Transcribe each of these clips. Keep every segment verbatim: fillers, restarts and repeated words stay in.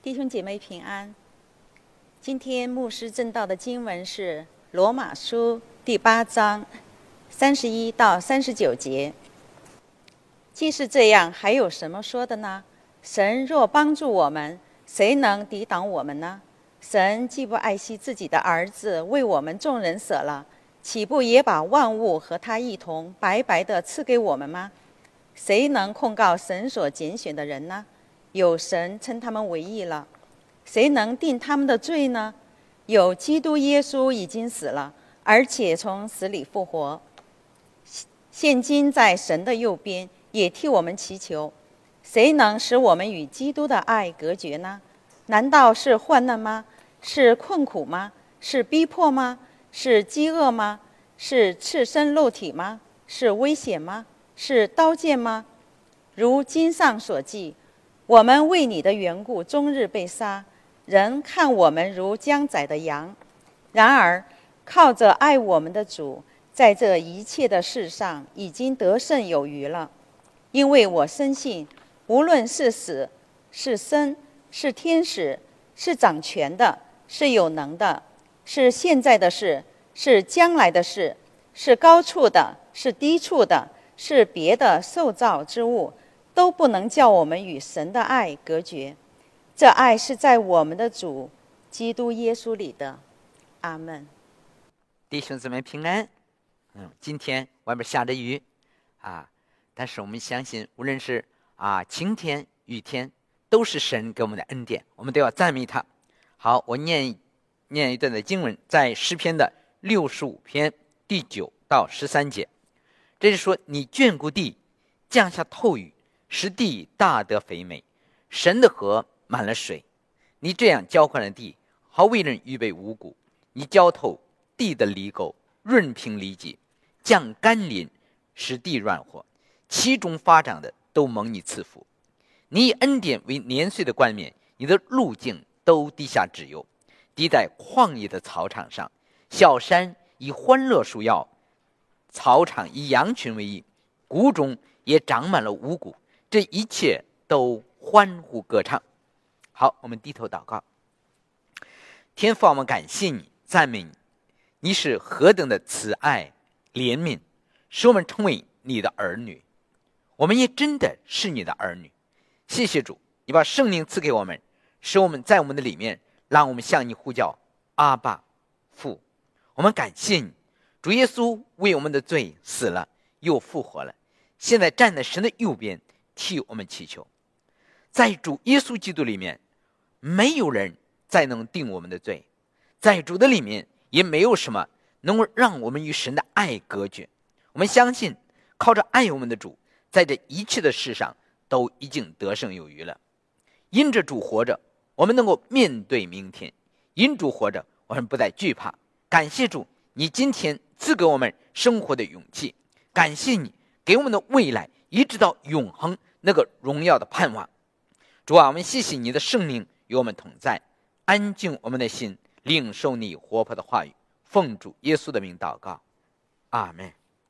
弟兄姐妹平安。今天牧师正道的经文是罗马书第八章三十一到三十九节。既是这样，还有什么说的呢？神若帮助我们，谁能抵挡我们呢？神既不爱惜自己的儿子，为我们众人舍了，岂不也把万物和他一同白白地赐给我们吗？谁能控告神所拣选的人呢？有神称他们为义了。谁能定他们的罪呢？有基督耶稣已经死了，而且从死里复活，现今在神的右边，也替我们祈求。谁能使我们与基督的爱隔绝呢？难道是患难吗？是困苦吗？是逼迫吗？是饥饿吗？是赤身露体吗？是危险吗？是刀剑吗？如经上所记，我们为你的缘故终日被杀，人看我们如将宰的羊。然而靠着爱我们的主，在这一切的事上已经得胜有余了。因为我深信，无论是死是生，是天使，是掌权的，是有能的，是现在的事，是将来的事，是高处的，是低处的，是别的受造之物，都不能叫我们与神的爱隔绝。这爱是在我们的主基督耶稣里的。阿们。 弟兄姊妹平安。嗯，今天外面下着雨啊，但是我们相信，无论是啊晴天雨天，都是神给我们的恩典，我们都要赞美他。好，我念念一段的经文，在诗篇的六十五篇第九到十三节。这是说，你眷顾地，降下透雨，使地大得肥美，神的河满了水。你这样浇灌了地，好为人预备五谷。你浇透地的犁沟，润平犁脊，降甘霖，使地软和，其中发长的都蒙你赐福。你以恩典为年岁的冠冕，你的路径都滴下脂油，滴在旷野的草场上。小山以欢乐束腰，草场以羊群为义，谷中也长满了五谷，这一切都欢呼歌唱。好，我们低头祷告。天父，我们感谢你，赞美你，你是何等的慈爱怜悯，使我们成为你的儿女。我们也真的是你的儿女。谢谢主，你把圣灵赐给我们，使我们在我们的里面，让我们向你呼叫阿爸父。我们感谢你，主耶稣为我们的罪死了又复活了，现在站在神的右边替我们祈求。在主耶稣基督里面，没有人再能定我们的罪，在主的里面也没有什么能够让我们与神的爱隔绝。我们相信靠着爱我们的主，在这一切的事上都已经得胜有余了。因着主活着，我们能够面对明天；因主活着，我们不再惧怕。感谢主，你今天赐给我们生活的勇气，感谢你给我们的未来一直到永恒那个荣耀的盼望。主啊，我们谢谢你的圣灵与我们同在，安静我们的心，领受你活泼的话语。奉主耶稣的名祷告，阿们。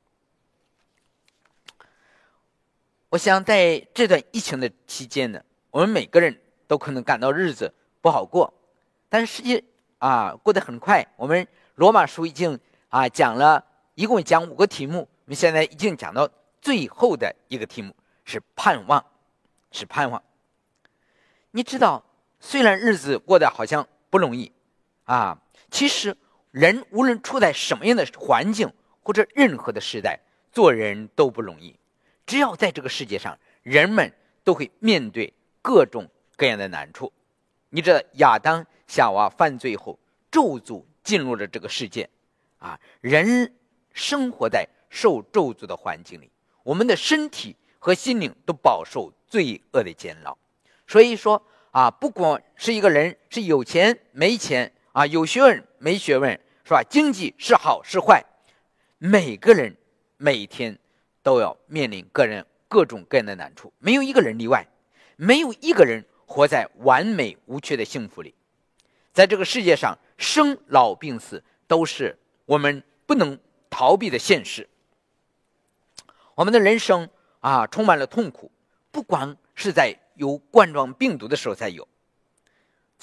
我想在这段疫情的期间呢，我们每个人都可能感到日子不好过，但是世界啊过得很快。我们罗马书已经啊讲了，一共讲五个题目，我们现在已经讲到最后的一个题目，是盼望，是盼望。你知道，虽然日子过得好像不容易啊，其实人无论处在什么样的环境或者任何的时代，做人都不容易。只要在这个世界上，人们都会面对各种各样的难处。你知道，亚当夏娃犯罪后，咒诅进入了这个世界啊，人生活在受咒诅的环境里，我们的身体和心灵都饱受罪恶的监牢。所以说啊，不管是一个人是有钱没钱啊，有学问没学问，是吧？经济是好是坏，每个人每天都要面临个人各种各样的难处，没有一个人例外，没有一个人活在完美无缺的幸福里。在这个世界上，生老病死都是我们不能逃避的现实。我们的人生啊，充满了痛苦，不管是在有冠状病毒的时候才有，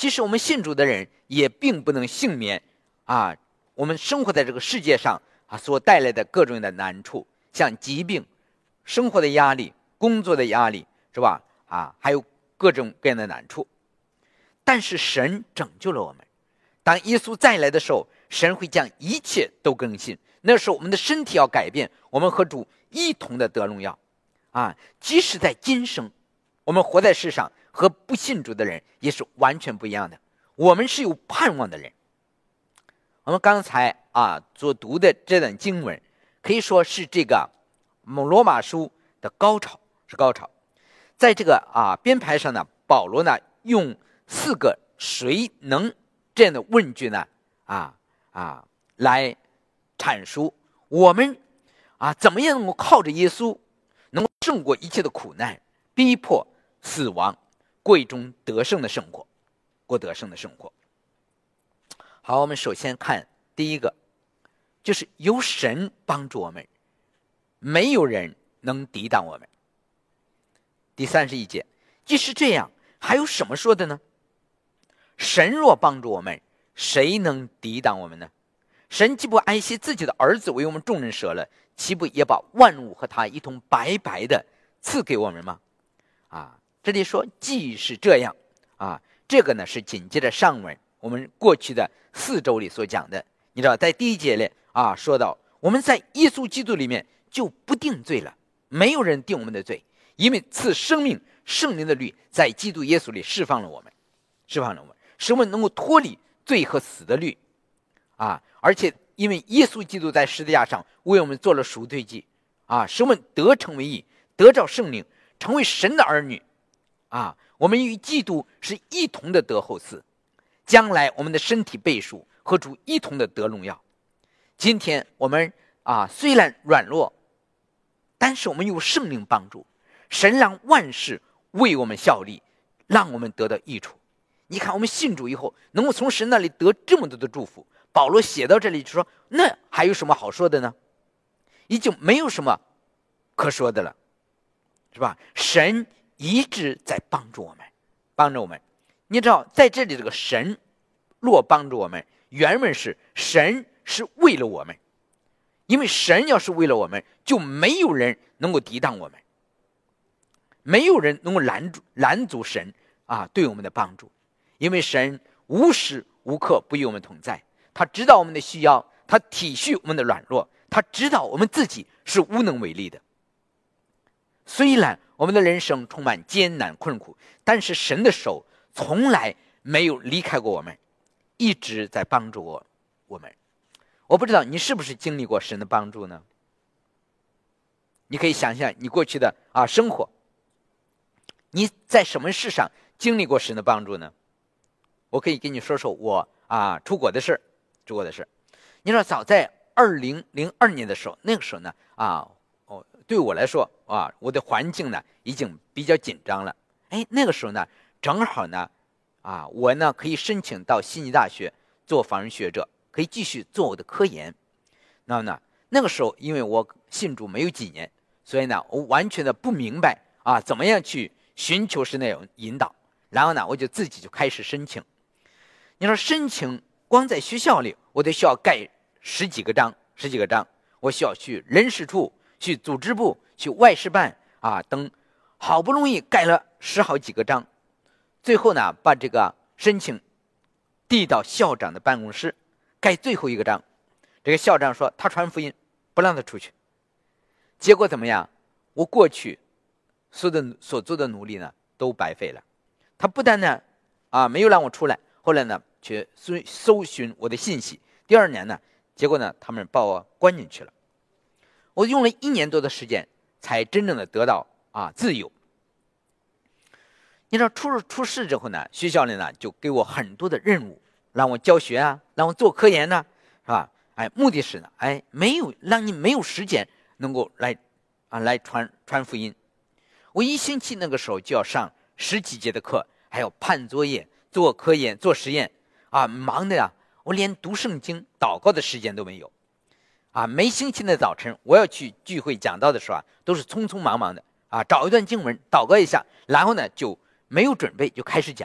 其实我们信主的人也并不能幸免啊，我们生活在这个世界上啊所带来的各种的难处，像疾病、生活的压力、工作的压力，是吧？啊，还有各种各样的难处。但是神拯救了我们，当耶稣再来的时候，神会将一切都更新。那时候我们的身体要改变，我们和主一同的得荣耀啊！即使在今生，我们活在世上和不信主的人也是完全不一样的。我们是有盼望的人。我们刚才啊所读的这段经文，可以说是这个罗马书的高潮，是高潮。在这个啊编排上呢，保罗呢用四个谁能这样的问句呢啊啊来阐述我们啊怎么样能够靠着耶稣能够胜过一切的苦难、逼迫、死亡，过一种得胜的生活，过得胜的生活。好，我们首先看第一个，就是由神帮助我们，没有人能抵挡我们。第三十一节，即使这样，还有什么说的呢？神若帮助我们，谁能抵挡我们呢？神既不爱惜自己的儿子为我们众人舍了，岂不也把万物和他一同白白的赐给我们吗？啊，这里说既是这样啊，这个呢是紧接着上文我们过去的四周里所讲的。你知道，在第一节里啊说到，我们在耶稣基督里面就不定罪了，没有人定我们的罪，因为赐生命圣灵的律在基督耶稣里释放了我们，释放了我们，使我们能够脱离罪和死的律啊！而且因为耶稣基督在十字架上为我们做了赎罪祭啊，使我们得成为义，得着圣灵，成为神的儿女啊！我们与基督是一同的得后嗣，将来我们的身体被赎，和主一同的得荣耀。今天我们啊虽然软弱，但是我们有圣灵帮助，神让万事为我们效力，让我们得到益处。你看我们信主以后能够从神那里得这么多的祝福，保罗写到这里就说，那还有什么好说的呢？已经没有什么可说的了，是吧？神一直在帮助我们，帮助我们。你知道在这里这个神若帮助我们，原文是神是为了我们，因为神要是为了我们，就没有人能够抵挡我们，没有人能够拦住拦阻神啊对我们的帮助，因为神无时无刻不与我们同在，他知道我们的需要，他体恤我们的软弱，他知道我们自己是无能为力的。虽然我们的人生充满艰难困苦，但是神的手从来没有离开过我们，一直在帮助我我们。我不知道你是不是经历过神的帮助呢？你可以想象你过去的啊生活，你在什么事上经历过神的帮助呢？我可以跟你说说我啊出国的事出国的事。你知道早在二零零二年的时候，那个时候呢啊哦对我来说啊我的环境呢已经比较紧张了。哎，那个时候呢正好呢啊我呢可以申请到悉尼大学做访问学者，可以继续做我的科研。那么呢那个时候因为我信主没有几年，所以呢我完全的不明白啊怎么样去寻求神的引导，然后呢我就自己就开始申请。你说申请光在学校里我得需要盖十几个章十几个章，我需要去人事处、去组织部、去外事办啊等，好不容易盖了十好几个章，最后呢把这个申请递到校长的办公室，盖最后一个章，这个校长说他传福音不让他出去。结果怎么样？我过去所的所做的努力呢都白费了。他不但呢啊没有让我出来，后来呢去搜搜寻我的信息，第二年呢结果呢他们把我关进去了。我用了一年多的时间才真正的得到啊自由。你知道出出事之后呢，学校里呢就给我很多的任务，让我教学啊，让我做科研呢、啊，是吧？哎，目的是呢，哎，没有让你没有时间能够来啊来传传福音。我一星期那个时候就要上十几节的课，还要判作业、做科研、做实验啊，忙的呀，我连读圣经、祷告的时间都没有啊。每星期的早晨，我要去聚会讲道的时候啊，都是匆匆忙忙的啊，找一段经文祷告一下，然后呢就没有准备就开始讲，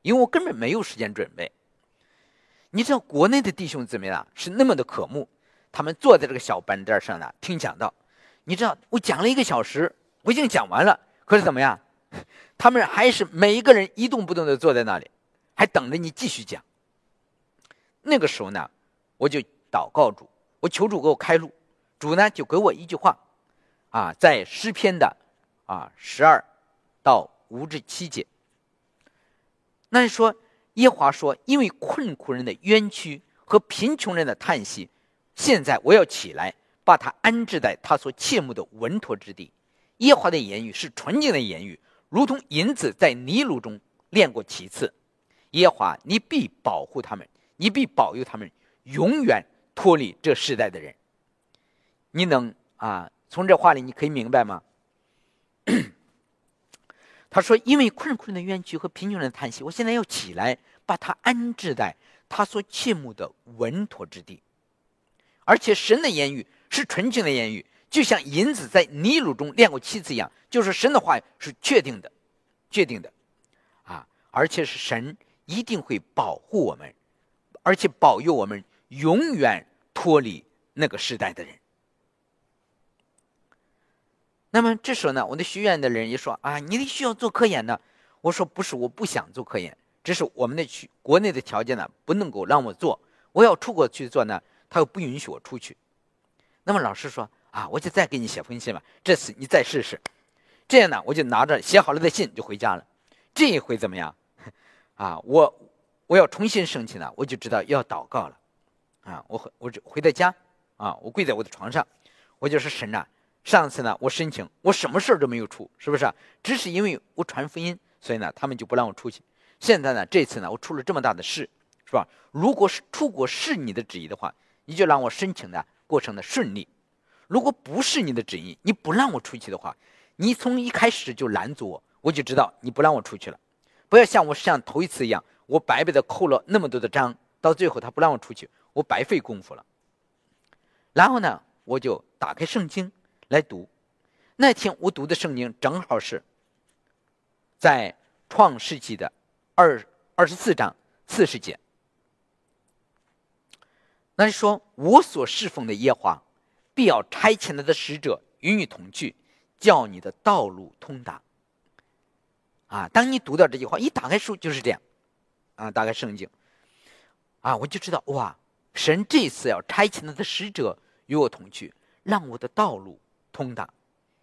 因为我根本没有时间准备。你知道国内的弟兄姊妹啊，是那么的渴慕，他们坐在这个小板凳上呢听讲道。你知道我讲了一个小时，我已经讲完了，可是怎么样？他们还是每一个人一动不动的坐在那里，还等着你继续讲。那个时候呢，我就祷告主，我求主给我开路。主呢就给我一句话，啊，在诗篇的啊十二到五至七节，那是说耶和华说，因为困苦人的冤屈和贫穷人的叹息，现在我要起来，把他安置在他所切慕的稳妥之地。耶和华的言语是纯净的言语，如同银子在泥炉中炼过其次。耶和华，你必保护他们，你必保佑他们，永远脱离这世代的人。你能啊，从这话里你可以明白吗？他说，因为困苦人的冤屈和贫穷人的叹息，我现在要起来，把他安置在他所切慕的稳妥之地。而且神的言语是纯净的言语，就像银子在泥炉中炼过七次一样，就是神的话是确定的，确定的啊！而且是神一定会保护我们，而且保佑我们永远脱离那个时代的人。那么这时候呢，我的学院的人也说啊，你需要做科研呢。我说不是，我不想做科研，只是我们的去国内的条件呢不能够让我做，我要出国去做呢，他又不允许我出去。那么老师说啊，我就再给你写封信吧，这次你再试试。这样呢，我就拿着写好了的信就回家了。这一回怎么样啊？我我要重新申请了，我就知道要祷告了啊！我我就回到家啊，我跪在我的床上，我就说神啊，上次呢我申请，我什么事儿都没有出，是不是啊？只是因为我传福音，所以呢他们就不让我出去。现在呢这次呢我出了这么大的事，是吧？如果是出国是你的旨意的话，你就让我申请的过程的顺利。如果不是你的旨意，你不让我出去的话，你从一开始就拦阻我，我就知道你不让我出去了。不要像我像头一次一样，我白白的扣了那么多的章，到最后他不让我出去，我白费功夫了。然后呢我就打开圣经来读。那天我读的圣经正好是在创世纪的二二十四章四十节。那是说，我所侍奉的耶和华必要差遣他的使者与你同去，叫你的道路通达。啊，当你读到这句话，一打开书就是这样啊，打开圣经啊，我就知道哇，神这次要差遣他的使者与我同去，让我的道路通达。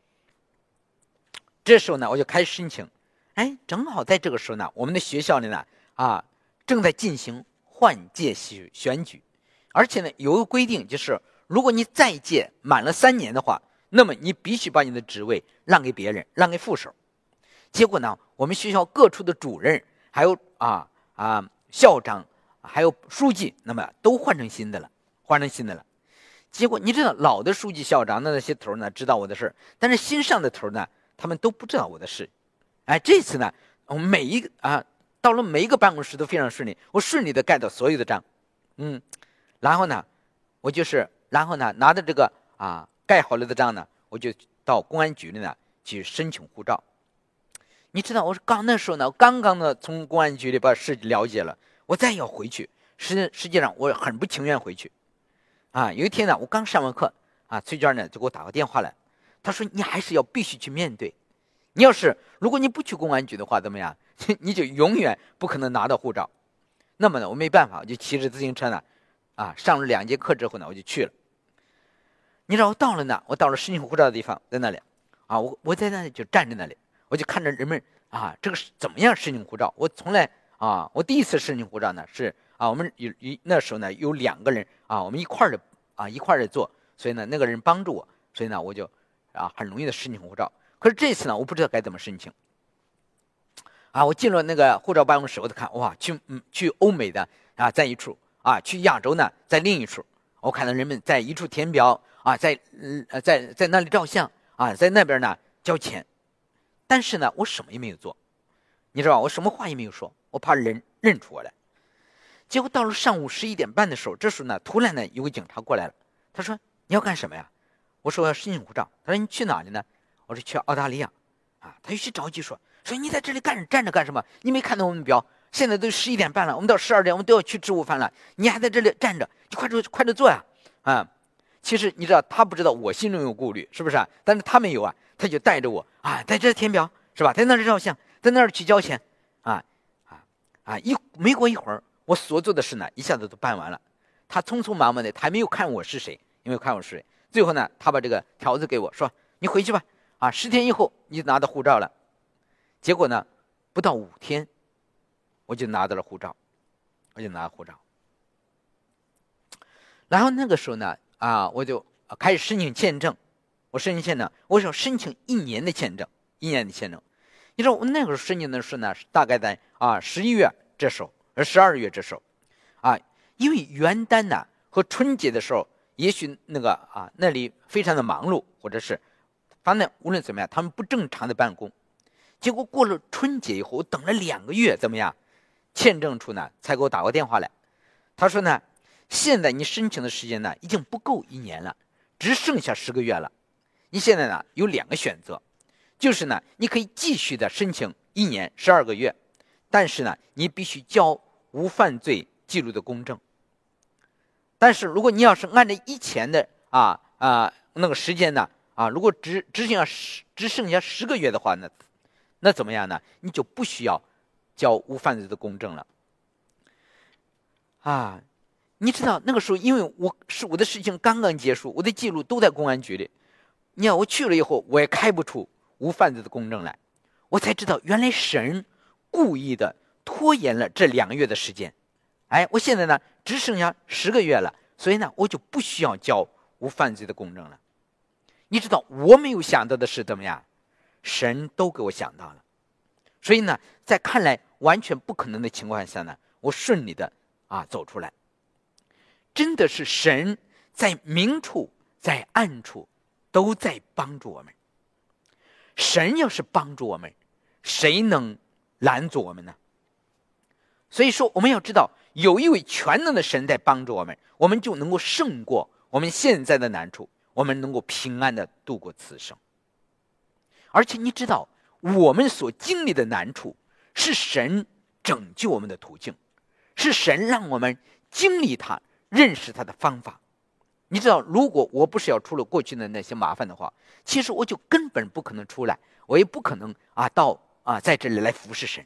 这时候呢我就开始申请，哎，正好在这个时候呢，我们的学校里呢啊正在进行换届选举，而且呢有个规定，就是如果你在届满了三年的话，那么你必须把你的职位让给别人，让给副手。结果呢我们学校各处的主任还有啊啊校长还有书记，那么都换成新的了，换成新的了。结果你知道，老的书记校长的那些头呢知道我的事，但是新上的头呢他们都不知道我的事。哎，这次呢我们每一个啊到了每一个办公室都非常顺利，我顺利的盖到所有的章。嗯，然后呢我就是然后呢拿着这个啊盖好了的章呢，我就到公安局里呢去申请护照。你知道，我是刚那时候呢，我刚刚呢从公安局里把事了解了，我再要回去，实实际上我很不情愿回去。啊，有一天呢，我刚上完课啊，崔娟呢就给我打个电话来，他说你还是要必须去面对，你要是如果你不去公安局的话，怎么样？你就永远不可能拿到护照。那么呢，我没办法，我就骑着自行车呢，啊，上了两节课之后呢，我就去了。你知道，我到了呢，我到了申请护照的地方，在那里，啊，我我在那里就站在那里。我就看着人们啊，这个是怎么样申请护照？我从来啊，我第一次申请护照呢是啊，我们有那时候呢有两个人啊，我们一块儿的啊一块儿的做，所以呢那个人帮助我，所以呢我就啊很容易的申请护照。可是这次呢，我不知道该怎么申请。啊，我进了那个护照办公室，我就看哇，去嗯去欧美的啊在一处啊，去亚洲呢在另一处。我看到人们在一处填表啊，在呃在在那里照相啊，在那边呢交钱。但是呢我什么也没有做，你知道吧，我什么话也没有说，我怕人认出我来。结果到了上午十一点半的时候，这时候呢突然呢有个警察过来了，他说你要干什么呀？我说我要申请护照。他说你去哪里呢？我说去澳大利亚。啊，他又去着急说说你在这里干站着干什么？你没看到我们表现在都十一点半了，我们到十二点我们都要去吃午饭了，你还在这里站着，就快着快着做呀！啊，其实你知道他不知道我心中有顾虑，是不是啊？但是他没有啊，他就带着我啊，在这填表是吧？在那儿照相，在那儿去交钱，啊啊啊！一没过一会儿，我所做的事呢，一下子都办完了。他匆匆忙忙的，他还没有看我是谁，也没有看我是谁。最后呢，他把这个条子给我说：“你回去吧，啊，十天以后你拿到护照了。”结果呢，不到五天，我就拿到了护照，我就拿了护照。然后那个时候呢，啊，我就开始申请签证。我申请签证，我想申请一年的签证，一年的签证。你知道我那个时候申请的时候呢，大概在啊十一月这时候，呃十二月这时候，啊，因为元旦呢和春节的时候，也许那个啊那里非常的忙碌，或者是，反正无论怎么样，他们不正常的办公。结果过了春节以后，我等了两个月，怎么样？签证处呢才给我打过电话来，他说呢，现在你申请的时间呢已经不够一年了，只剩下十个月了。你现在呢有两个选择，就是呢你可以继续的申请一年十二个月，但是呢你必须交无犯罪记录的公证。但是如果你要是按照以前的啊啊那个时间呢啊，如果只只剩下十只剩下十个月的话呢，那怎么样呢？你就不需要交无犯罪的公证了。啊，你知道那个时候，因为我是我的事情刚刚结束，我的记录都在公安局里。你看我去了以后，我也开不出无犯罪的公证来，我才知道原来神故意的拖延了这两个月的时间。哎，我现在呢只剩下十个月了，所以呢我就不需要交无犯罪的公证了。你知道我没有想到的是怎么样？神都给我想到了，所以呢，在看来完全不可能的情况下呢，我顺利的啊走出来。真的是神在明处在暗处都在帮助我们。神要是帮助我们，谁能拦阻我们呢？所以说我们要知道，有一位全能的神在帮助我们，我们就能够胜过我们现在的难处，我们能够平安的度过此生。而且你知道，我们所经历的难处是神拯救我们的途径，是神让我们经历他，认识他的方法。你知道，如果我不是要出了过去的那些麻烦的话，其实我就根本不可能出来，我也不可能啊到啊在这里来服侍神。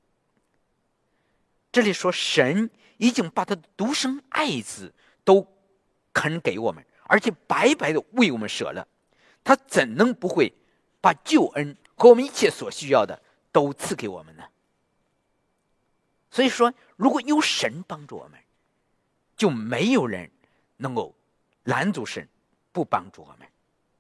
这里说神已经把他的独生爱子都肯给我们，而且白白的为我们舍了，他怎能不会把救恩和我们一切所需要的都赐给我们呢？所以说，如果有神帮助我们，就没有人能够拦阻神不帮助我们。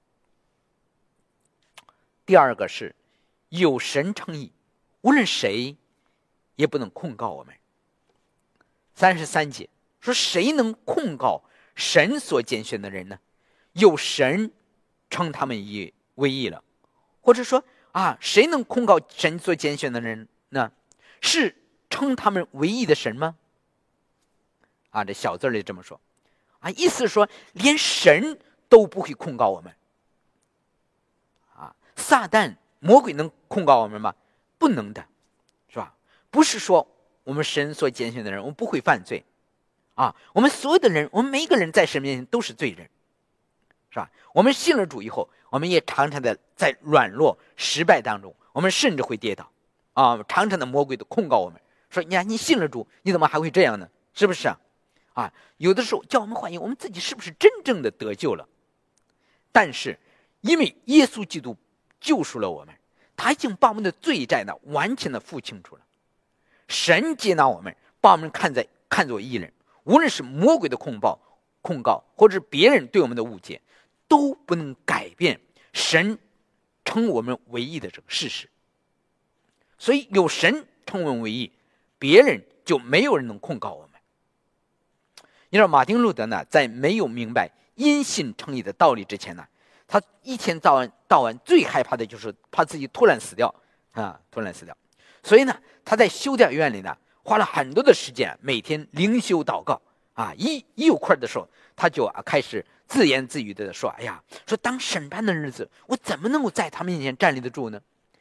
第二个是有神称义，无论谁也不能控告我们。三十三节说，谁能控告神所拣选的人呢？有神称他们义为义了。或者说啊，谁能控告神所拣选的人呢？是称他们为义的神吗？啊，这小字里这么说啊，意思是说连神都不会控告我们啊。撒旦魔鬼能控告我们吗？不能的，是吧？不是说我们神所拣选的人我们不会犯罪啊，我们所有的人，我们每一个人在神面前都是罪人，是吧？我们信了主以后，我们也常常的在软弱失败当中，我们甚至会跌倒啊！常常的魔鬼都控告我们说：“你看，你信了主，你怎么还会这样呢？是不是啊？”啊，有的时候叫我们怀疑我们自己是不是真正的得救了。但是，因为耶稣基督救赎了我们，他已经把我们的罪债呢完全的付清楚了。神接纳我们，把我们看在看作义人，无论是魔鬼的控告、控告，或者是别人对我们的误解，都不能改变神称我们为义的这个事实。所以有神称我们为义，别人就没有人能控告我们。你知道马丁路德呢，在没有明白因信称义的道理之前呢，他一天到晚到晚最害怕的就是怕自己突然死掉啊，突然死掉。所以呢，他在修道院里呢，花了很多的时间，每天灵修祷告啊。一一有空的时候，他就啊开始自言自语的说：“哎呀，说当审判的日子，我怎么能够在他面前站立得住呢？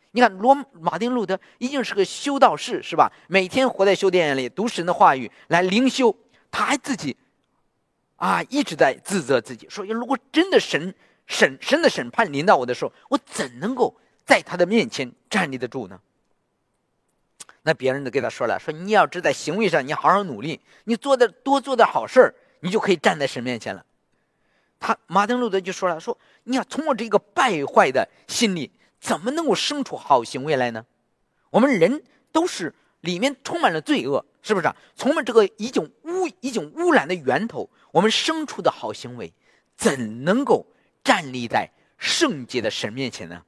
你看罗马丁路德已经是个修道士，是吧？每天活在修殿里读神的话语来灵修，他还自己啊一直在自责自己，说如果真的神审神的审判临到我的时候，我怎能够在他的面前站立得住呢？那别人都给他说了，说你要只在行为上你好好努力，你做的多做点好事，你就可以站在神面前了。他马丁路德就说了，说你要从我这个败坏的心里怎么能够生出好行为来呢？我们人都是里面充满了罪恶，是不是啊？从我们这个已经污已经污染的源头，我们生出的好行为怎能够站立在圣洁的神面前呢？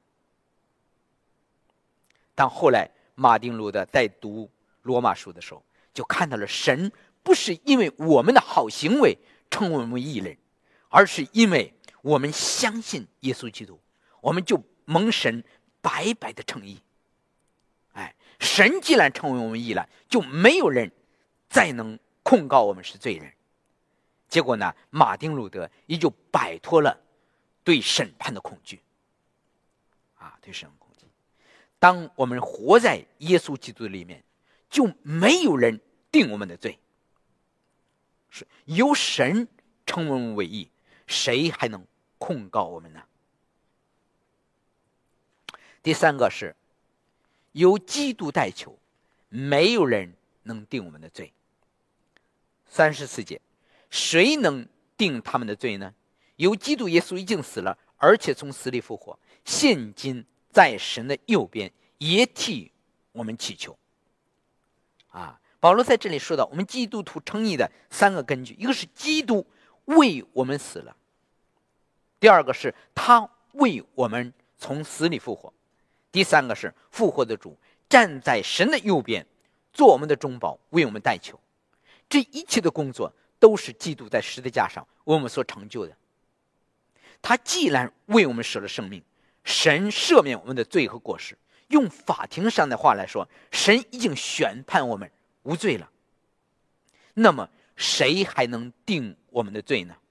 但后来马丁路德在读罗马书的时候，就看到了神不是因为我们的好行为称我们义人，而是因为我们相信耶稣基督，我们就蒙神白白的称义。哎，神既然称为我们义了，就没有人再能控告我们是罪人。结果呢，马丁路德也就摆脱了对审判的恐惧啊，对审判恐惧。当我们活在耶稣基督里面，就没有人定我们的罪，是由神称我们为义，谁还能控告我们呢？第三个是由基督代求，没有人能定我们的罪。三十四节，谁能定他们的罪呢？由基督耶稣已经死了，而且从死里复活，现今在神的右边，也替我们祈求。啊，保罗在这里说到我们基督徒称义的三个根据，一个是基督为我们死了，第二个是他为我们从死里复活，第三个是复活的主站在神的右边，做我们的中保，为我们代求。这一切的工作都是基督在十字架上为我们所成就的。他既然为我们舍了生命，神赦免我们的罪和过失，用法庭上的话来说，神已经宣判我们无罪了。那么谁还能定我们的罪呢？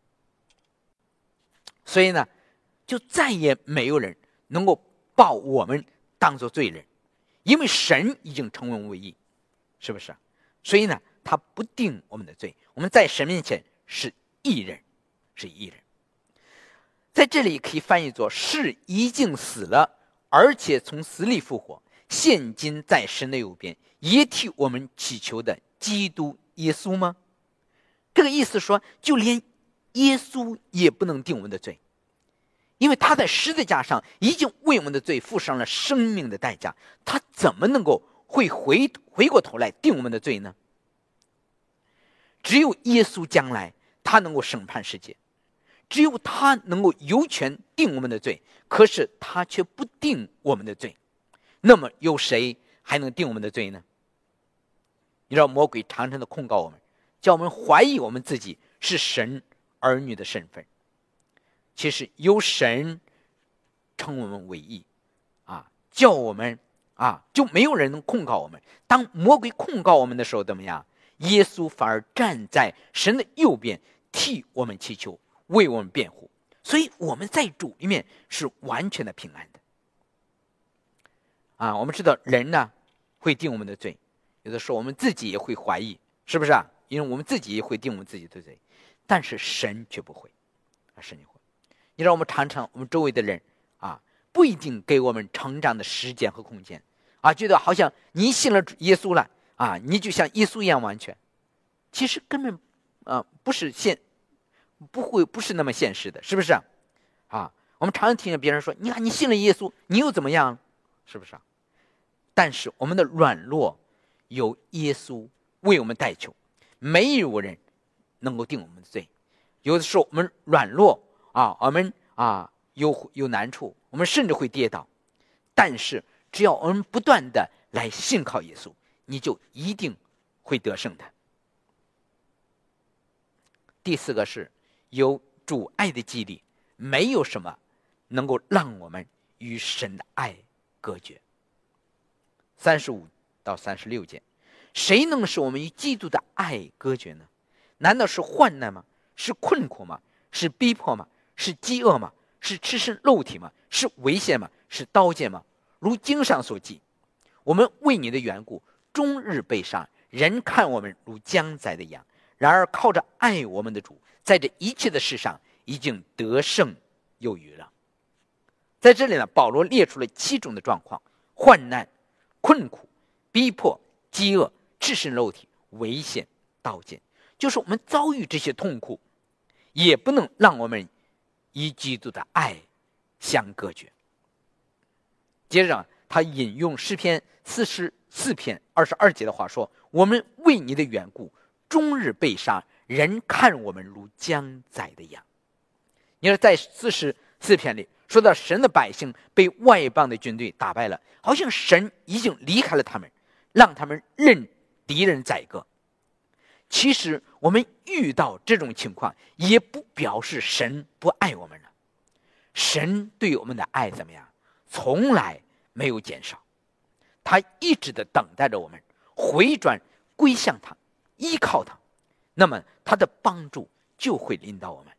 所以呢，就再也没有人能够把我们当作罪人，因为神已经称我们为义，是不是？所以呢，他不定我们的罪，我们在神面前是义人，是义人。在这里可以翻译作是已经死了，而且从死里复活，现今在神的右边，也替我们祈求的基督耶稣吗？这个意思说，就连耶稣也不能定我们的罪，因为他在十字架上已经为我们的罪付上了生命的代价，他怎么能够会回回过头来定我们的罪呢？只有耶稣将来他能够审判世界，只有他能够有权定我们的罪，可是他却不定我们的罪。那么有谁还能定我们的罪呢？你知道魔鬼常常的控告我们，叫我们怀疑我们自己是神儿女的身份。其实由神称我们为义啊，叫我们啊，就没有人能控告我们。当魔鬼控告我们的时候怎么样？耶稣反而站在神的右边，替我们祈求，为我们辩护。所以我们在主里面是完全的平安的啊。我们知道人呢会定我们的罪，有的时候我们自己也会怀疑，是不是啊？因为我们自己也会定我们自己的罪，但是神却不会啊，神就会。你知道我们常常我们周围的人啊，不一定给我们成长的时间和空间啊，觉得好像你信了耶稣了啊，你就像耶稣一样完全，其实根本啊不是现不会不是那么现实的，是不是啊？啊，我们常常听见别人说，你看你信了耶稣，你又怎么样？是不是啊？但是我们的软弱由耶稣为我们代求，没有人能够定我们的罪。有的时候我们软弱啊，我们啊有有难处，我们甚至会跌倒，但是只要我们不断的来信靠耶稣，你就一定会得胜的。第四个是有主爱的激励，没有什么能够让我们与神的爱隔绝。三十五到三十六节，谁能使我们与基督的爱隔绝呢？难道是患难吗？是困苦吗？是逼迫吗？是饥饿吗？是赤身肉体吗？是危险吗？是刀剑吗？ 如经上所记，我们为你的缘故终日被杀，人看我们如将宰的羊。然而靠着爱我们的主，在这一切的事上已经得胜有余了。在这里呢，保罗列出了七种的状况：患难、困苦、逼迫、饥饿、赤身肉体、危险、刀剑。就是我们遭遇这些痛苦，也不能让我们以基督的爱相隔绝。接着他引用诗篇四十四篇二十二节的话说：我们为你的缘故终日被杀，人看我们如将宰的羊。你说在四十四篇里说到神的百姓被外邦的军队打败了，好像神已经离开了他们，让他们任敌人宰割。其实我们遇到这种情况，也不表示神不爱我们了。神对我们的爱怎么样？从来没有减少，他一直的等待着我们回转归向他，依靠他，那么他的帮助就会临到我们。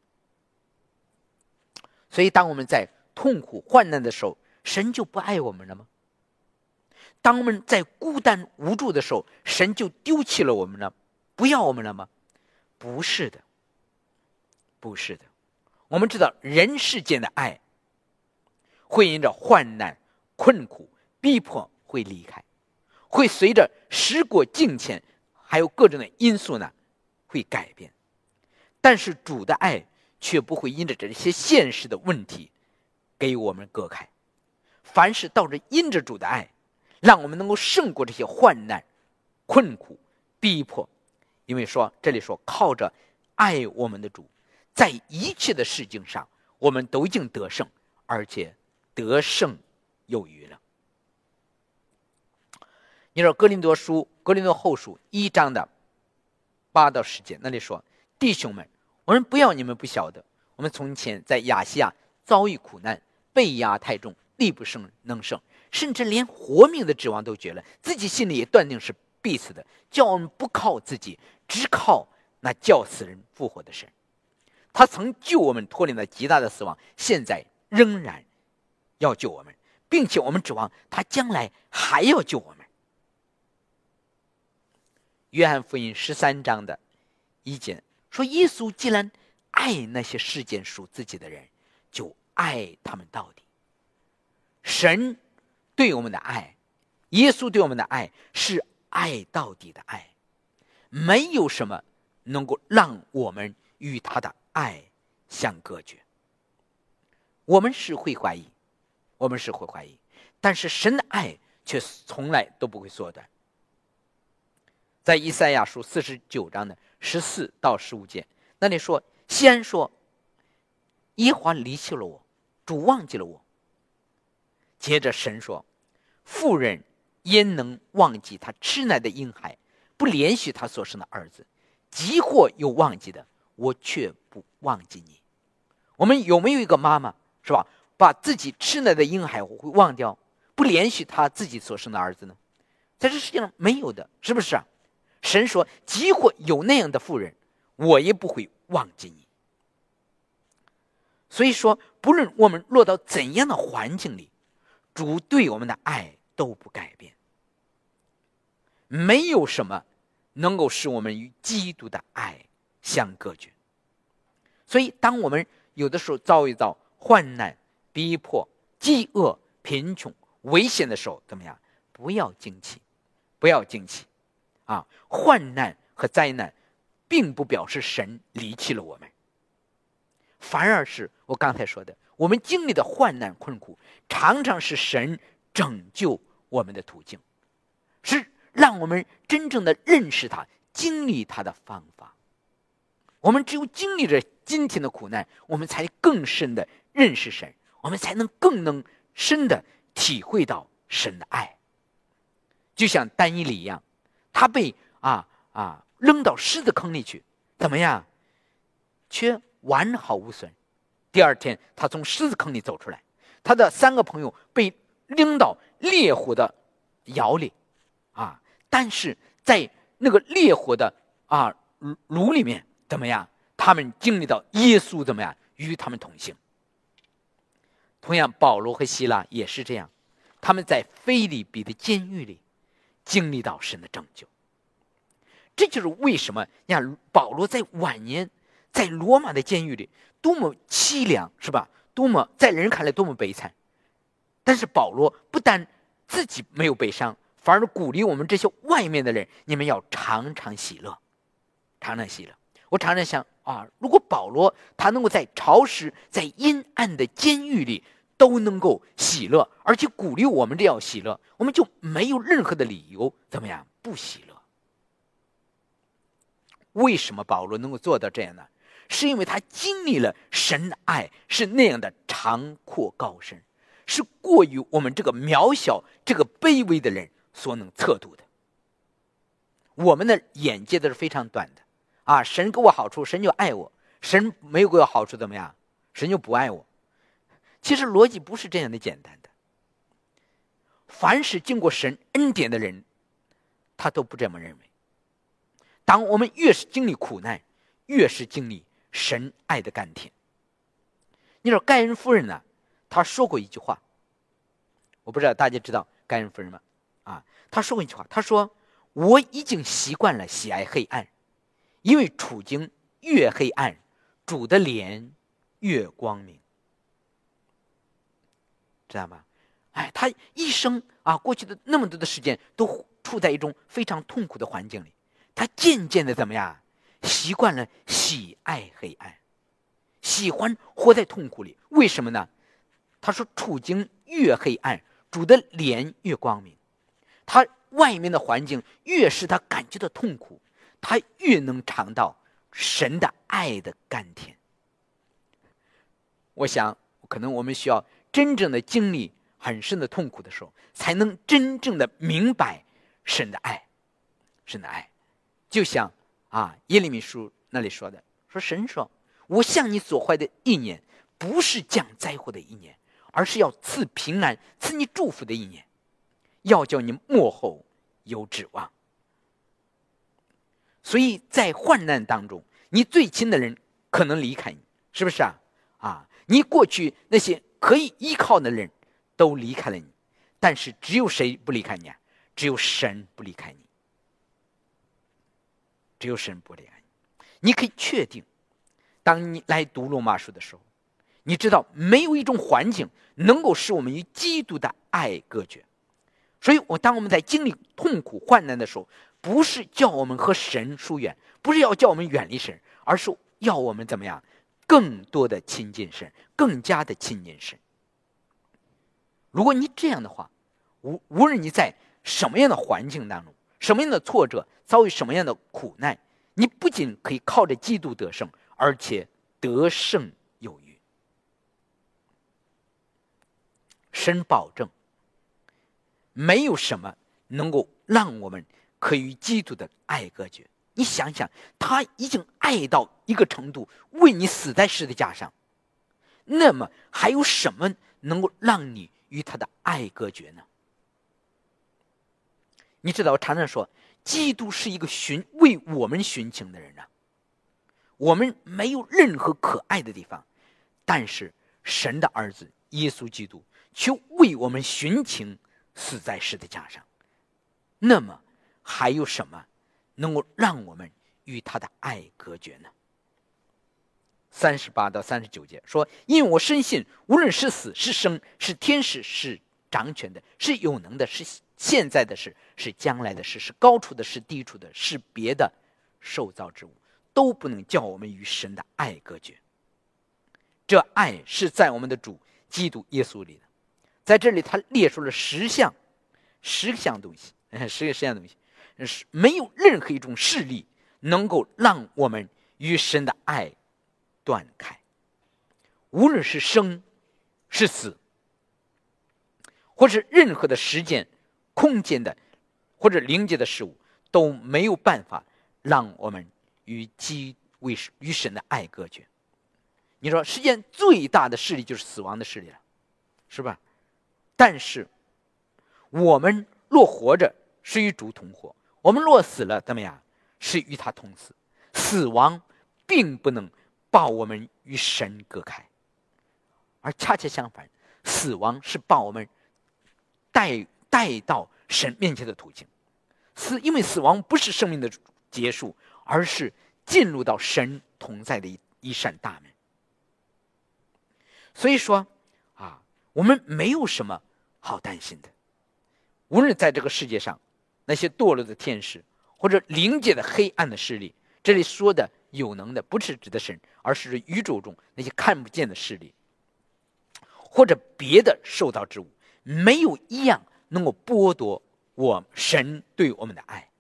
所以当我们在痛苦患难的时候，神就不爱我们了吗？当我们在孤单无助的时候，神就丢弃了我们了，不要我们了吗？不是的，不是的。我们知道人世间的爱会因着患难、困苦、逼迫会离开，会随着时过境迁还有各种的因素呢会改变。但是主的爱却不会因着这些现实的问题给我们隔开，凡是到着因着主的爱，让我们能够胜过这些患难、困苦、逼迫。因为说这里说靠着爱我们的主，在一切的事情上我们都已经得胜，而且得胜有余了。你说哥林多书哥林多后书一章的八到十节，那里说：弟兄们，我们不要你们不晓得，我们从前在亚细亚遭遇苦难，被压太重，力不胜能胜，甚至连活命的指望都绝了，自己心里也断定是必死的，叫我们不靠自己，只靠那叫死人复活的神。他曾救我们脱离了极大的死亡，现在仍然要救我们，并且我们指望他将来还要救我们。约翰福音十三章的一节说：耶稣既然爱那些世间属自己的人，就爱他们到底。神对我们的爱，耶稣对我们的爱是爱到底的爱，没有什么能够让我们与他的爱相隔绝。我们是会怀疑，我们是会怀疑，但是神的爱却从来都不会缩短。在以赛亚书四十九章的十四到十五节，那里说：西安说，耶和华离弃了我，主忘记了我。接着神说：妇人焉能忘记他吃奶的婴孩，不怜恤他所生的儿子？即或有忘记的，我却不忘记你。我们有没有一个妈妈，是吧，把自己吃奶的婴孩会忘掉，不怜恤他自己所生的儿子呢？在这世界上没有的，是不是啊？神说：即或有那样的妇人，我也不会忘记你。所以说，不论我们落到怎样的环境里，主对我们的爱都不改变。没有什么能够使我们与基督的爱相隔绝。所以当我们有的时候遭遇到患难、逼迫、饥饿、贫穷、危险的时候，怎么样？不要惊奇，不要惊奇啊！患难和灾难并不表示神离弃了我们，反而是我刚才说的，我们经历的患难困苦常常是神拯救我们的途径，是让我们真正的认识他，经历他的方法。我们只有经历着今天的苦难，我们才更深的认识神，我们才能更能深的体会到神的爱。就像但以理一样，他被啊啊扔到狮子坑里去，怎么样？却完好无损。第二天他从狮子坑里走出来，他的三个朋友被扔到烈火的窑里啊，但是在那个烈火的啊炉里面怎么样？他们经历到耶稣怎么样与他们同行。同样保罗和希拉也是这样， 他们在腓立比的监狱里经历到神的拯救。这就是为什么你看保罗在晚年在罗马的监狱里多么凄凉，是吧？多么在人看来多么悲惨。但是保罗不但自己没有悲伤，反而鼓励我们这些外面的人，你们要常常喜乐，常常喜乐。我常常想啊，如果保罗他能够在潮湿、在阴暗的监狱里都能够喜乐，而且鼓励我们这样喜乐，我们就没有任何的理由怎么样不喜乐。为什么保罗能够做到这样呢？是因为他经历了神的爱是那样的长阔高深，是过于我们这个渺小、这个卑微的人所能测度的。我们的眼界都是非常短的啊！神给我好处，神就爱我；神没有给我好处，怎么样？神就不爱我。其实逻辑不是这样的简单的。凡是经过神恩典的人，他都不这么认为。当我们越是经历苦难，越是经历神爱的甘甜。你知道盖恩夫人呢？她说过一句话，我不知道大家知道盖恩夫人吗？啊，她说过一句话，她说：“我已经习惯了喜爱黑暗，因为处境越黑暗，主的脸越光明。”知道吗？哎，她一生啊，过去的那么多的时间都处在一种非常痛苦的环境里。他渐渐的怎么样？习惯了喜爱黑暗，喜欢活在痛苦里。为什么呢？他说处境越黑暗，主的脸越光明。他外面的环境越是他感觉到痛苦，他越能尝到神的爱的甘甜。我想可能我们需要真正的经历很深的痛苦的时候，才能真正的明白神的爱，神的爱。就像啊耶利米书那里说的，说神说，我向你所怀的意念不是降灾祸的意念，而是要赐平安，赐你祝福的意念，要叫你末后有指望。所以在患难当中，你最亲的人可能离开你，是不是啊？啊，你过去那些可以依靠的人都离开了你，但是只有谁不离开你啊？只有神不离开你。只有神不离开你。你可以确定，当你来读罗马书的时候，你知道没有一种环境能够使我们与基督的爱隔绝。所以我当我们在经历痛苦患难的时候，不是叫我们和神疏远，不是要叫我们远离神，而是要我们怎么样更多的亲近神，更加的亲近神。如果你这样的话，无无论你在什么样的环境当中，什么样的挫折，遭遇什么样的苦难，你不仅可以靠着基督得胜，而且得胜有余。神保证没有什么能够让我们可以与基督的爱隔绝。你想想，他已经爱到一个程度，为你死在十字架上，那么还有什么能够让你与他的爱隔绝呢？你知道我常常说，基督是一个寻为我们寻情的人啊。我们没有任何可爱的地方，但是神的儿子耶稣基督却为我们寻情，死在十字架上。那么还有什么能够让我们与他的爱隔绝呢？三十八到三十九节说，因为我深信无论是死是生，是天使，是掌权的，是有能的，是现在的事，是将来的事，是高处的，是低处的，是别的受造之物，都不能叫我们与神的爱隔绝。这爱是在我们的主基督耶稣里的。在这里他列出了十项十项东西，十个十项东西，没有任何一种势力能够让我们与神的爱断开。无论是生是死，或是任何的时间空间的或者灵界的事物，都没有办法让我们与基为与神的爱隔绝。你说世界最大的势力就是死亡的势力了，是吧？但是我们若活着是与主同活，我们若死了怎么样？是与他同死。死亡并不能把我们与神隔开，而恰恰相反，死亡是把我们带带到神面前的途径。死，因为死亡不是生命的结束，而是进入到神同在的一一扇大门。所以说啊，我们没有什么好担心的。无论在这个世界上，那些堕落的天使，或者灵界的黑暗的势力，这里说的有能的，不是指的神，而是宇宙中那些看不见的势力，或者别的受造之物，没有一样能够剥夺我神对我们的爱。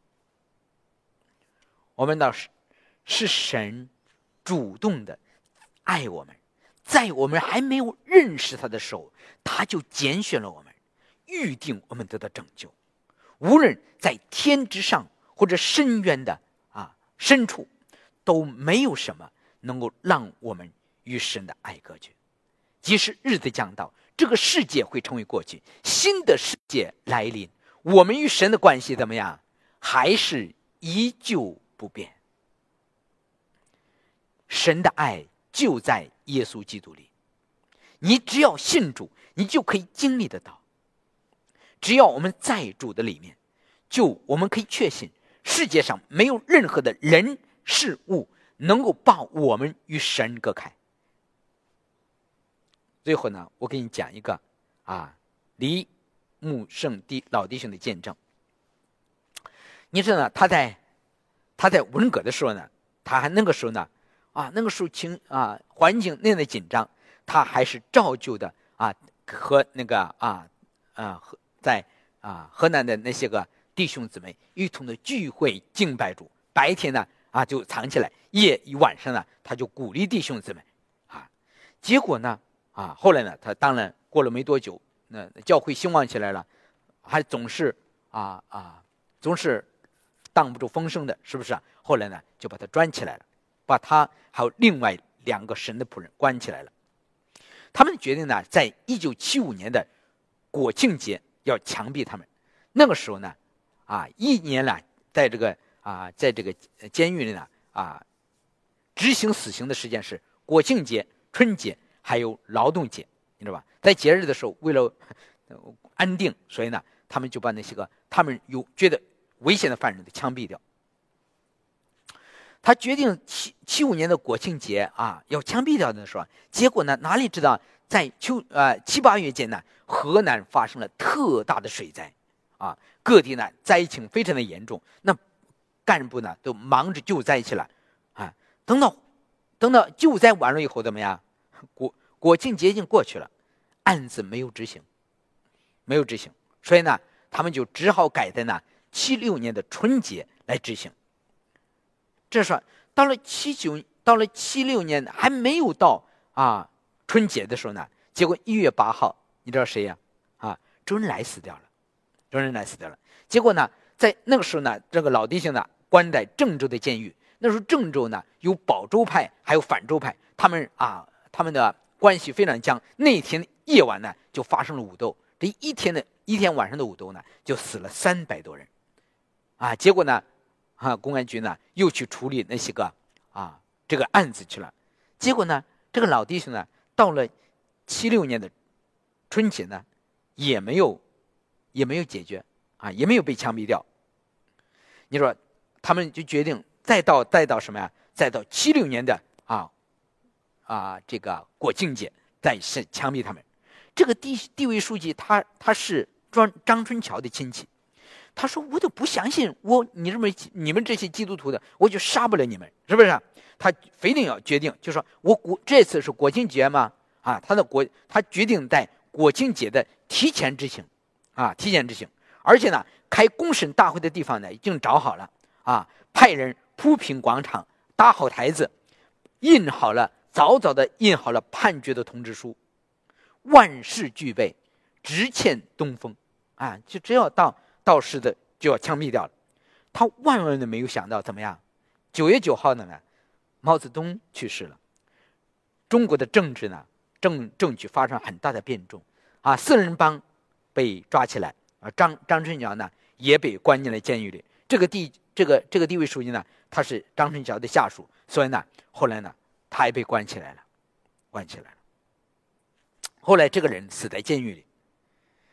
我们倒是是神主动的爱我们，在我们还没有认识他的时候，他就拣选了我们，预定我们得到拯救。无论在天之上或者深渊的啊深处，都没有什么能够让我们与神的爱隔绝。即使日子将到，这个世界会成为过去，新的世界来临，我们与神的关系怎么样？还是依旧不变。神的爱就在耶稣基督里，你只要信主，你就可以经历得到。只要我们在主的里面，就我们可以确信，世界上没有任何的人事物能够把我们与神隔开。最后呢，我给你讲一个啊，黎木圣弟老弟兄的见证。你知道呢，他在他在文革的时候呢，他还那个时候呢，啊，那个时候情啊环境那样的紧张，他还是照旧的啊和那个啊啊和在啊河南的那些个弟兄姊妹一同的聚会敬拜主。白天呢啊就藏起来，夜晚上呢他就鼓励弟兄姊妹啊。结果呢啊后来呢，他当然过了没多久，那教会兴旺起来了，还总是啊啊总是挡不住风声的，是不是啊？后来呢就把他抓起来了，把他还有另外两个神的仆人关起来了。他们决定呢，在一九七五年的国庆节要枪毙他们。那个时候呢，啊，一年来在这个啊，在这个监狱里呢，啊，执行死刑的时间是国庆节、春节还有劳动节，你知道吧？在节日的时候，为了安定，所以呢，他们就把那些个他们有觉得危险的犯人都枪毙掉。他决定七七五年的国庆节啊要枪毙掉的时候，结果呢哪里知道在秋呃七八月间呢，河南发生了特大的水灾啊，各地呢灾情非常的严重，那干部呢都忙着救灾去了啊。等到等到救灾完了以后怎么样？国国庆节已经过去了，案子没有执行，没有执行，所以呢他们就只好改在呢七六年的春节来执行。这说到了七九，到了七六年还没有到啊春节的时候呢，结果一月八号，你知道谁呀？啊，周恩来死掉了，周恩来死掉了。结果呢，在那个时候呢，这个老弟兄呢关在郑州的监狱。那时候郑州呢有保州派，还有反州派，他们啊他们的关系非常僵。那天夜晚呢就发生了武斗，这一天的一天晚上的武斗呢，就死了三百多人，啊，结果呢。啊，公安局呢又去处理那些个啊这个案子去了，结果呢，这个老弟兄呢到了七六年的春节呢，也没有也没有解决啊，也没有被枪毙掉。你说他们就决定再到再到什么呀？再到七六年的啊啊这个国庆节再是枪毙他们。这个地地委书记他他是张张春桥的亲戚。他说：“我都不相信我，你这么你们这些基督徒的，我就杀不了你们，是不是？”他非定要决定，就说我国这次是国庆节嘛，啊，他的国他决定在国庆节的提前执行，啊，提前执行，而且呢，开公审大会的地方呢已经找好了，啊，派人铺平广场，搭好台子，印好了，早早的印好了判决的通知书，万事俱备，直欠东风，啊，就只要到。到时的就要枪毙掉了。他万万的没有想到怎么样？九月九号呢，毛泽东去世了，中国的政治呢，政政局发生很大的变动啊，四人帮被抓起来啊，张张春桥呢也被关进了监狱里。这个地这个这个地委书记呢，他是张春桥的下属，所以呢，后来呢，他也被关起来了，关起来了。后来这个人死在监狱里。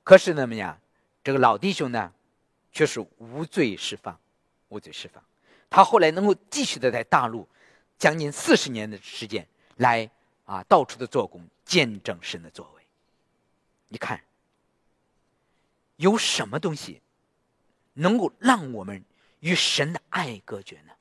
可是呢么呀，这个老弟兄呢，却是无罪释放，无罪释放。他后来能够继续的在大陆将近四十年的时间来啊，到处的做工，见证神的作为。你看，有什么东西能够让我们与神的爱隔绝呢？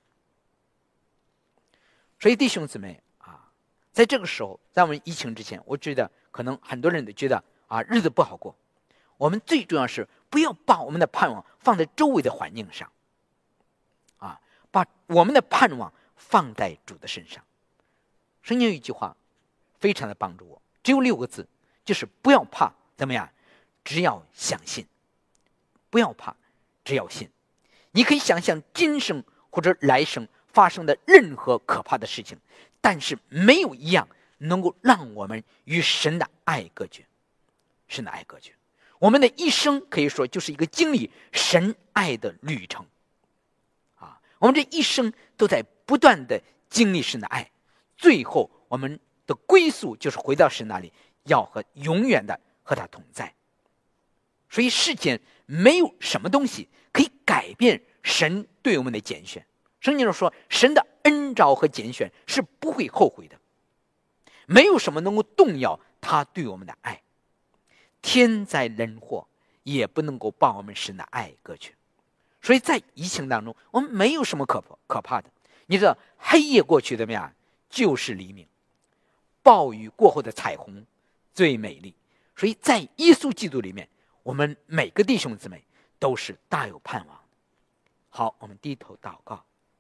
所以弟兄姊妹啊，在这个时候，在我们疫情之前，我觉得可能很多人都觉得啊，日子不好过。我们最重要是不要把我们的盼望放在周围的环境上，啊，把我们的盼望放在主的身上。圣经有一句话非常的帮助我，只有六个字，就是不要怕，怎么样？只要相信。不要怕，只要信。你可以想象今生或者来生发生的任何可怕的事情，但是没有一样能够让我们与神的爱隔绝。神的爱隔绝，我们的一生可以说就是一个经历神爱的旅程啊！我们这一生都在不断的经历神的爱，最后我们的归宿就是回到神那里，要和永远的和他同在。所以世间没有什么东西可以改变神对我们的拣选。圣经中说，神的恩召和拣选是不会后悔的，没有什么能够动摇他对我们的爱。天灾人祸也不能够把我们神的爱隔绝。所以在疫情当中，我们没有什么可可怕的。你知道，黑夜过去怎么样，就是黎明，暴雨过后的彩虹最美丽。所以在耶稣基督里面，我们每个弟兄姊妹都是大有盼望。好，我们低头祷告。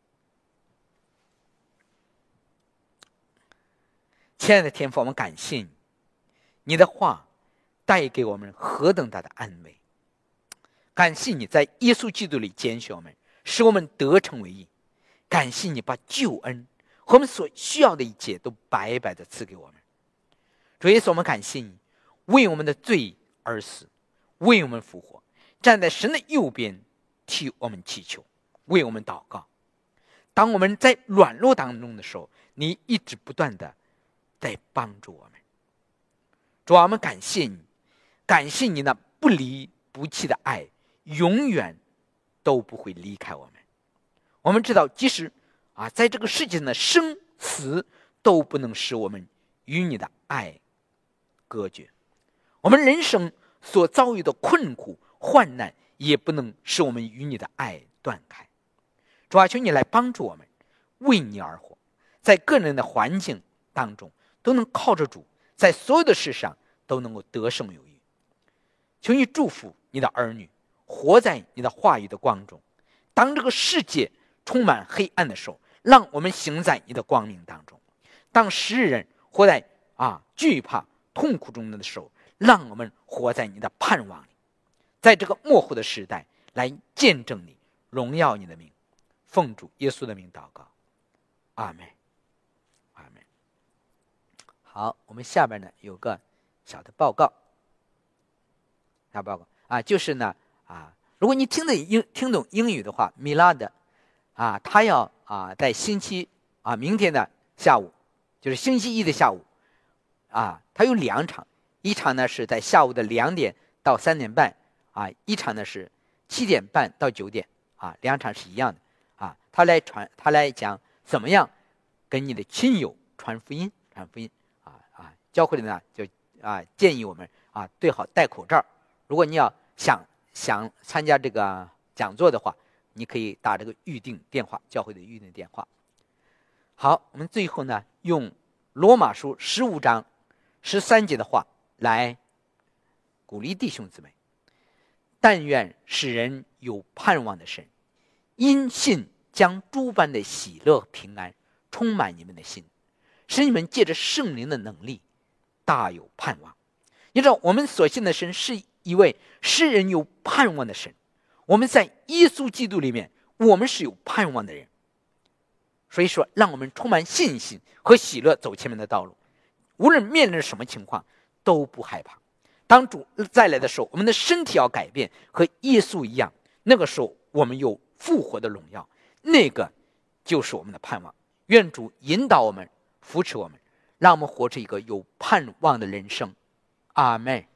亲爱的天父，我们感谢你，你的话带给我们何等大的安慰。感谢你在耶稣基督里拣选我们，使我们得成为义。感谢你把救恩和我们所需要的一切都白白的赐给我们。主耶稣，我们感谢你为我们的罪而死，为我们复活，站在神的右边替我们祈求，为我们祷告。当我们在软弱当中的时候，你一直不断的在帮助我们。主啊，我们感谢你，感谢你那不离不弃的爱，永远都不会离开我们。我们知道，即使啊，在这个世界上的生死都不能使我们与你的爱隔绝。我们人生所遭遇的困苦患难也不能使我们与你的爱断开。主啊，求你来帮助我们，为你而活，在个人的环境当中都能靠着主，在所有的事上都能够得胜有余。求你祝福你的儿女，活在你的话语的光中。当这个世界充满黑暗的时候，让我们行在你的光明当中。当世人活在啊惧怕痛苦中的时候，让我们活在你的盼望里，在这个末后的时代来见证你，荣耀你的名。奉主耶稣的名祷告，阿们，阿们。好，我们下边呢有个小的报告，小报告啊，就是呢啊，如果你听得英听懂英语的话，米拉德啊，他要啊在星期啊明天的下午，就是星期一的下午啊，他有两场，一场呢是在下午的两点到三点半啊，一场呢是七点半到九点啊，两场是一样的啊。他来传，他来讲怎么样跟你的亲友传福音，传福音啊啊！教会的呢就啊建议我们啊最好戴口罩。如果你要想想参加这个讲座的话，你可以打这个预定电话，教会的预定电话。好，我们最后呢用罗马书十五章十三节的话来鼓励弟兄姊妹：但愿使人有盼望的神，因信将诸般的喜乐平安充满你们的心，使你们借着圣灵的能力大有盼望。你知道，我们所信的神是一位使人有盼望的神。我们在耶稣基督里面，我们是有盼望的人。所以说，让我们充满信心和喜乐走前面的道路，无论面临什么情况都不害怕。当主再来的时候，我们的身体要改变，和耶稣一样，那个时候我们有复活的荣耀，那个就是我们的盼望。愿主引导我们，扶持我们，让我们活出一个有盼望的人生。阿们。